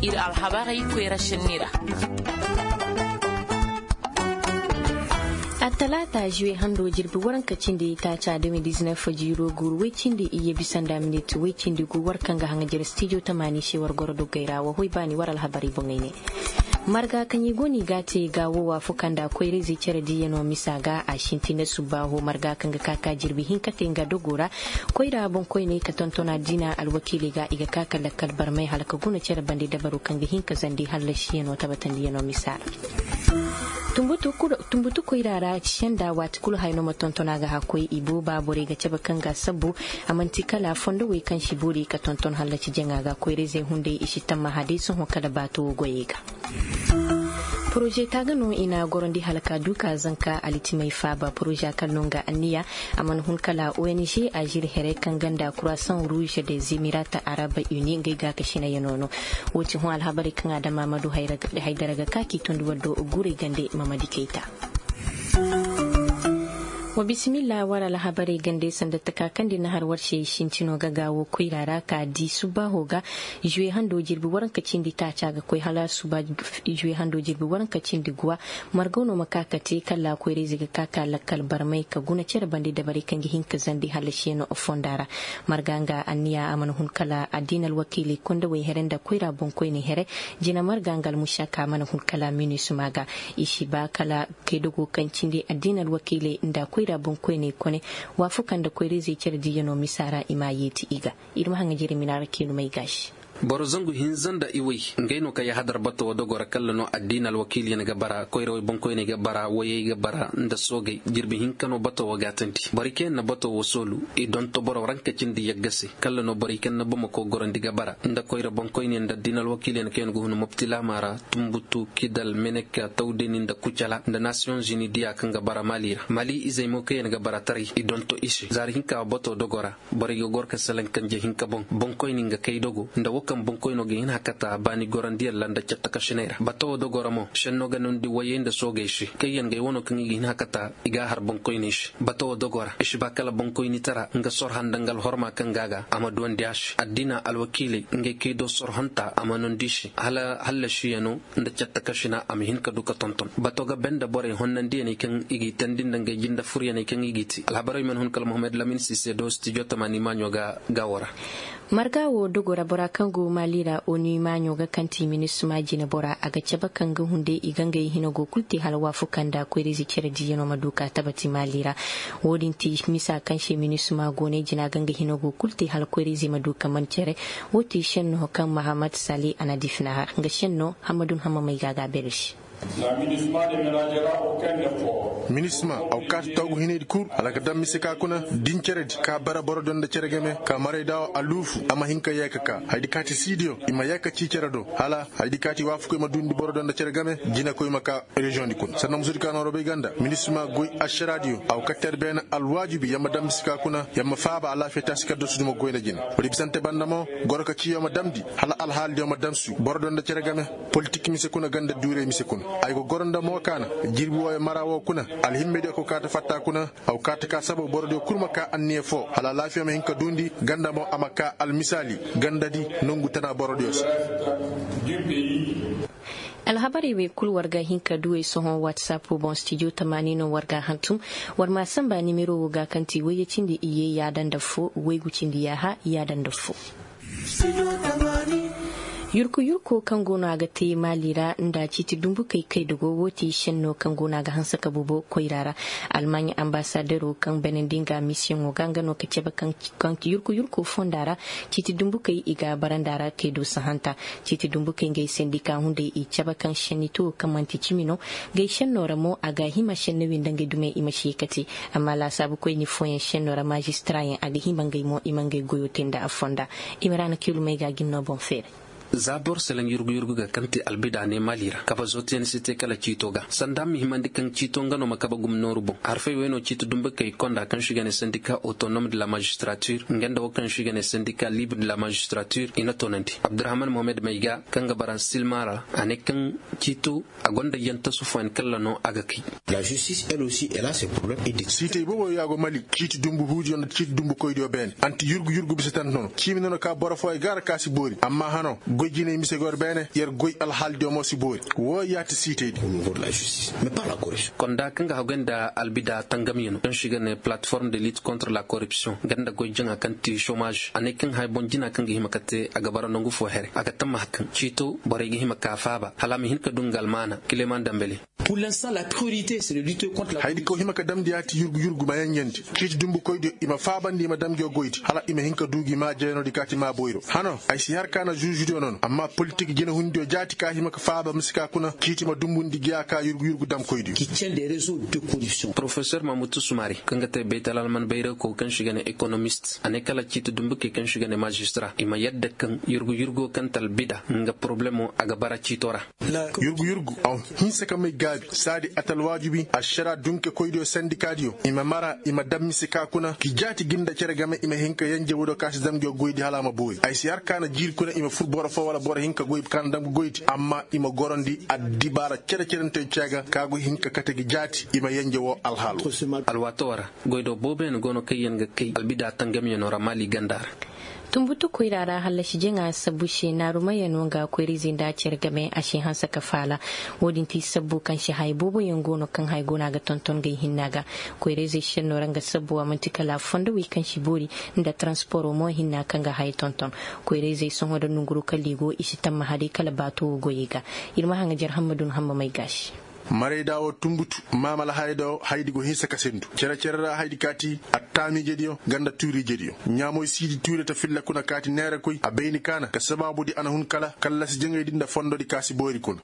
ir alhabari ko rashinira. A talata juye hando jirbi waran kacin da ta ca da medizina fajiro gur wecin da iya bisan da minute wecin da gur warkan ga hanga jir studio ta mani shewar gorodo gairawa hoi bani waral habari bongai ne marga kan yi goni gate ga wowa fukan da akwai rizi cire diya no misaga a shinti na subaho marga kan ga kaka jirbi hinkate ga dogora koi da abun koi ne ka tontona dina alwakili ga iga kaka lakkal barmai halaka guna cire bandi dabaru kan ga hinka zandi halashi no tabatan diya no misara tumbutu koirara shanda wat kul hayno matontona ga hakoi ibo babore ga ceba kanga sabu amanti kala fondo we kan shiburi ka tonton halaci jenga ga koire zai hunde ishi tamma hadisun hokada bato goyega projet ta gano ina gorondi halaka duka zanka aliti mai faba projet kallon ga anniya aman hun kala ONG a jir here kan ganda Croissant Rouge des Emirats Arabes Unis ngai ga kashina yanono wuci hun alhabari kan adama Mamadu Haidara ga kaki tundu waddo gure gande Mamadi Keita wa bismillah wara lahabari gande sanda takakan di na harwar shin cino gagawo kuirara ka di suba hoga juye hando jirbi waran kacin di ta caga koi hala suba juye hando jirbi waran kacin di guwa margono makakati kala koi reziga kaka lakal barmai ka guna cire bandi da bari kan gihin ka zandi halashe no ofondara marganga anniya aman hun kala adinal wakili kunda wai herenda koira bon koi ne here jina margangal mushaka man hun kala mini sumaga ishi ba kala kedogo kancin di adinal wakili inda koi da bunko ne kone wafukan da kwere zai kira diyano misara imayeti iga irma hanga jiri minar kinu mai gashi borozangu hinzanda iwi ngaino kay hadar bato wodogora kallano addinal wakili ne gabara koyro bonko ne gabara waye gabara nda soge jirbi hinkano bato wagatanti bariken na bato wosolu e don to boro ranka cindi yaggase kallano bariken na bamako gorandi gabara nda koyro bonko ne nda dinal wakili ne ken gohno moptila mara tumbutu kidal meneka tawdeni nda kucala nda Nations Unies dia kan gabara mali izay mo ken gabara tari e don to ishi zar hinka bato dogora bari gorka salan kan je hinka bonko ne nga kay dogo nda kan bonkoy no gin hakata bani gorandiya landa chatta kashinera bato do goramo shenno ganon di wayenda sogeshi kayen gay wono kan gin hakata iga har bonkoy nish bato do gora ishi bakala bonkoy ni tara nga sor handangal horma kan gaga amadu ndiash addina alwakili ngay kido sor hanta amanon dishi hala shiyano nda chatta kashina am hin ka duka tonton bato ga benda bore honnandi ni kan igi tandin nga jinda furiya ni kan igiti alhabari man hon kal Mohamed Lamin Cissé do studio tamani manyo ga gawara marga wo dogora bora kango malira oni manyo ga kanti minisuma jina bora aga ceba kanga hunde iganga hino go kulti halwa fukanda ko rezi kire diyano maduka tabati malira wodinti misa kanshi minisuma gone jina ganga hino go kulti hal ko rezi maduka mancere woti shenno kan Muhammad Sali anadifna nga shenno Hamadun Hamamai gaga berish minisma au kat tagu hinedi kur alaka dammi sika kuna dinceredi ka bara borodon da ceregeme ka mare dawo alufu ama hinka yakaka haydi kati sidio ima yaka cicerado hala haydi kati wafu ko madundi borodon da ceregeme jina ko maka region di kun sanam sudi kan robe ganda minisma goy ashradio au kater ben alwajibi yama dammi sika kuna yama faaba ala feta sika do suduma goyna jina wadi bisante bandamo gorka ci yama damdi hala al hal yama damsu borodon da ceregeme politique mi se kuna ganda dure mi se kuna ay ko goronda mo kana jirbi wo marawo kuna alhimmede ko kata fatta kuna aw kata ka sabo bordo kurma ka anniye fo hala lafiya me hinka dundi ganda mo amaka almisali gandadi nongu tana borodios alhabari be kul warga hinka duwe sohon WhatsApp bon studio tamanino warga hantum war ma samba nimero ga kanti waye cindi iye ya danda fo wegu cindi ya ha ya danda fo yurko kango na ga te malira nda citi dumbu kai dogo woti shenno kango na ga hansa kabubo koirara almanya ambassadero kan benendinga mission o ganga no kaceba kan yurko fondara citi dumbu kai iga barandara ke do sahanta citi dumbu kai ngai sendika hunde i ceba kan shenito kamanti chimino gai shenno ramo aga hima shenne windange dume imashi kati amma la sabu ko ni foyen shenno ra magistrat aga hima ngai mo imangai goyo tenda afonda imirana kilu mega ginno bon fere zabor selang yurgu ga kanti albida ne malira kaba zoten site kala citoga sandam himandi kan citonga no makaba gumnoru bon arfe weno cito dumbe kay konda kan shigane syndicat autonome de la magistrature ngenda wakan shigane syndicat libre de la magistrature ina tonanti Abdurrahman Mohamed Maiga kanga bara silmara anekan cito agonda yanta sufan kala no agaki la justice elle aussi elle a ses problèmes et site bobo yago mali cito dumbu huji on cito dumbu koydo ben anti yurgu bisetan non cimi non ka bora fo e gara kasi bori amma hano gojine mise gor bene yer goy al halde mo sibori wo yati sitedi pour la justice mais pas la corruption konda kanga hagenda albida tangamiyeno kan shiga ne plateforme de lutte contre la corruption ganda goy janga kanti chômage ane kan hay bonjina kanga himakate aga bara nongu fo here aga tamma hakkan chito bare gi himaka faba halami hinka dungal mana Kileman Dambélé. Pour l'instant, la priorité, c'est de lutter contre la corruption. Haydi ko himaka damdi ati yurgu mayanyendi. Kiti dumbu koyde ima fabandi ima damgi o goyti. Hala ima hinka dugi ma jeno di kati ma boyro. Hano ay si har kana juju non. Amma politique jena hundi o jati ka himaka faba misika kuna kiti ma dumbundi giya ka yurgu dam koyde. Qui tient des réseaux de corruption. Professeur Mamoudou Soumari kangate betal alman bayra ko kan shigane économiste. Ane kala kiti dumbu ke kan shigane magistrat. Ima yadda kan yurgu kan talbida nga problemo aga bara chitora. Yurgu aw hinsa kamay gabi sadi atal wajibi ashara dunke koydo syndikadio ima mara ima dammi sika kuna ki jati ginda ceregame ima hinka yanje wodo kasi zamgo goydi halama boy ay si har kana jil kuna ima football fo wala bora hinka goydi kan dam goydi amma ima gorondi adibara cerecente ciaga kago hinka kategi jati ima yanje wo alhalu alwatora goydo boben gono kayen ga kay albida tangam yeno ramali gandar tumbutu koirara halashi jenga sabushe na rumaya nonga koiri zinda cergame ashin hansa kafala wodin ti sabu kan shi haibubu yangono kan haigona ga tonton ga hinnaga koiri zai shin noranga sabu amantikala fondo wi kan shi bori nda transporo mo hinna kan ga hai tonton koiri zai son hoda nunguru kaligo ishi tamma hadi kala bato goyiga irma hanga jar hamadun hamma mai gashi mare dawo tumbutu mamala haydo haydi go hisa kasendu cera haydi kati attami jediyo ganda turi jediyo nyamo sidi turi ta filla kuna kati nere koy abeni kana ka sababu di ana hun kala si jengay dinda fondo di kasi boori kun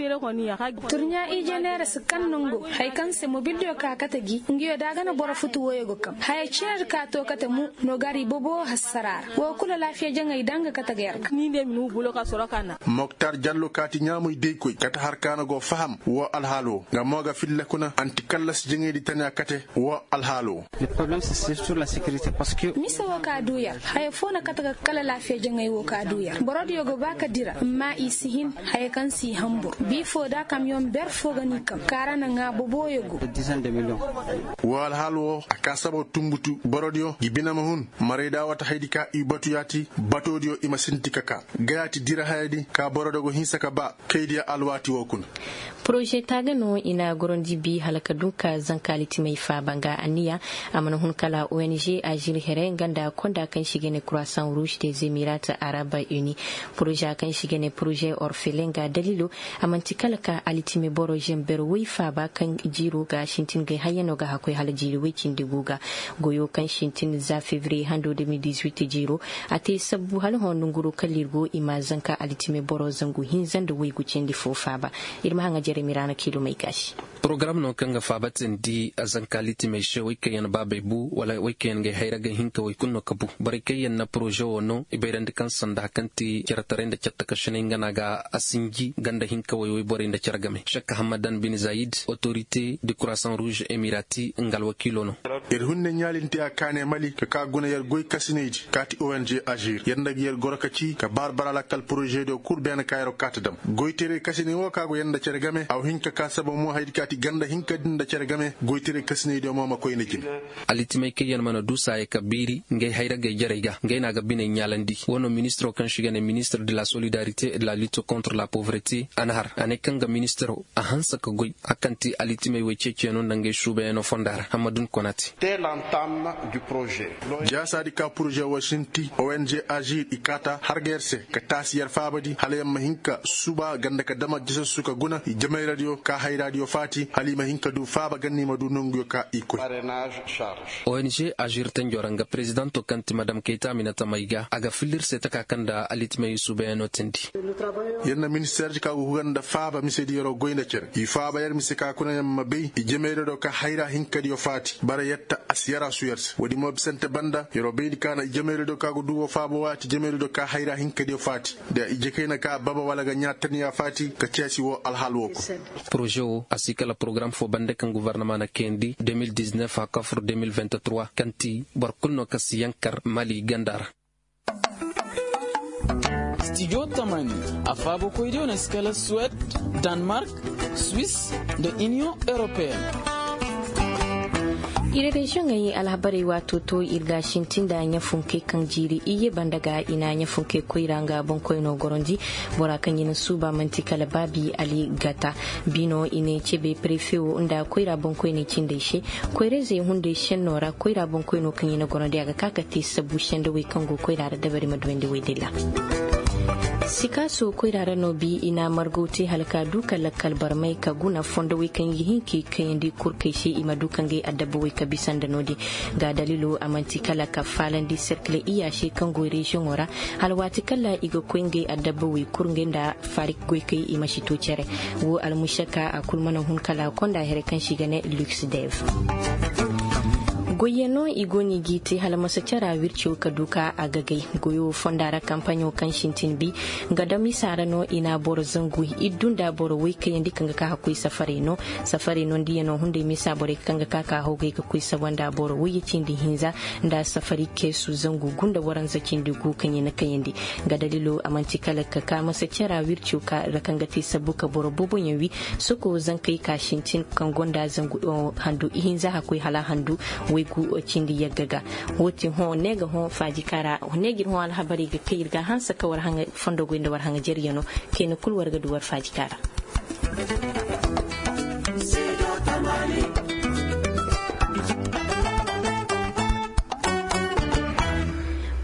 turnya ije nere sakan nungo hay kan se mobilio ka katagi ngiyo daga na bora futu woyego kam hay cer ka to kata mu no gari bobo hasarar wo kula lafiya jengay danga katager ni dem nu bulo ka sorokana Moktar Jallo kati nyamo dey koy kata har kana go faham wo alhalo nga moga filla kuna anti kallas jengedi tanya kate wo alhalo. Le problème c'est sur la sécurité parce que misa wo ka duya hay fona kata kala lafiya jengay wo ka duya borod yogo baka dira ma isihin hay kan si hambur bi fo da camion ber fo gani kam karana nga bobo yogo dizaine de millions wo alhalo akasabo tumbutu borodio gibina mahun mareda wata haydika ibatu yati batodio ima sintikaka gayati dira haydi ka borodo go hinsaka ba kaydiya alwati wo kun projet tagano ina gorondi bi halaka dunka zankaliti mai fa banga aniya amana hun kala ONG Agir Here ganda konda kan shige ne Croissant Rouge des Émirats Arabes Unis projet kan shige ne projet orphelin ga dalilo amanti kala ka alitime boro jember wi fa ba kan jiro ga shintin ga hayano ga hakoi halajiri wikin diguga goyo kan shintin za février hando 2018 jiro ate sabu hal hon nguru kalirgo ima zanka alitime boro zangu hinzan da wi gucin di fofa ba irma hanga Mirana kilo mai gashi. Program no kanga fabatin di azankaliti mai she wikayan babe bu wala wikayan ga haira ga hinka wai kunno kabu bari kayan na projet wono ibairan da kan sanda kanti kirataren da chatta kashine ngana ga asingi ganda hinka wai bori da chargame Sheikh Hamadan bin Zayed autorité du Croissant Rouge Emirati ngal wakilo no hunne nyalinti akane mali ka guna yar goy kasineji kati ONG Agir yanda yar gorakaci ka barbara la kal projet do kurben kayro katadam goytere kasine wo ka go yanda chargame aw hinka ka sabo mo haydi kati ganda hinka dinda cergame goytere kasne do mama koy nekin alitime kayan mana dusa e kabiri ngay hayra ga jarega ngay na ga bine nyalandi wono ministre kan shigane ministre de la solidarité et de la lutte contre la pauvreté anhar ane kanga ministre a hansa ka goy akanti alitime we ceceno nangay shube no fondara Hamadun Konati dès l'entame du projet jasa di ka projet washinti ONG Agir ikata hargerse ka tasiyar fabadi halayam hinka suba ganda ka dama jisa suka guna jamai radio ka hay radio fati halima hinka du faba ganni madu nongo ka iko parrainage charge ONG Agir tanjoranga presidento kanti madame Keita Aminata Maiga aga filir seta ka kanda alitme yusube no tendi yenna ministère ka go ganda faba misedi yoro goynda cer yi faba yar misika kuna yamma be jamai radio ka hayra hinka dio fati bara yetta asyara suyers wadi mo sente banda yoro be kana jamai radio ka go duwo faba wati jamai radio ka hayra hinka dio fati da ijekena ka baba wala ga nyatani ya fati ka ciasi wo alhalwo projet o asika la programme fo bande kan gouvernement na kendi 2019 à kafr 2023 kanti barkulno kasiyankar Mali Gandara Studio Tamani afabo koidio na skala Suède, Danemark, Suisse de Union Européenne. ire region yi alhabari wato to irga shintin da nya funke kan jiri iye bandaga ina nya funke koiranga bon koino gorondi bora kan yin suba mantikala babi ali gata bino ine chebe prefeu unda koira bon koine cindeshe koireze hunde shenora koira bon koino kan yin gorondi aga kakati sabu shende we kango koira da bari madwende we dilla sikaso koirara no bi ina margoti halka duka lakal barmai ka guna fondo we kan yihinki kayandi kurkai shi ima dukan gai adabbo we ka bisan da nodi ga dalilo amanti kala ka falandi circle iya shi kan go region ora halwati kala igo kwenge adabbo we kurngin da farik go kai ima shi to cere wo almushaka a kulmana hun kala konda here kan shi gane lux dev goyeno igoni giti halamasa cara wircho kaduka agagai goyo fondara kampanyo kan shintin bi gada misara no ina boro zangu idunda boro wike yandi kanga ka hakui safari no ndiye no hunde misa bore kanga ka hoge ka kuisa wanda boro wuyi cindi hinza nda safari kesu zangu gunda waran zakin dugu kanye na kayandi gada lilo amanti kala ka masa cara wircho ka rakanga ti sabuka boro bobon yawi soko zankai ka shintin kan gonda zangu handu hinza hakui hala handu ku cindi yaggaga woti ho nega ho faji kara negi ho al habari ga kayirga hansa kawar hanga fondo go inda war hanga jeriyano kene kulwar ga duwar faji kara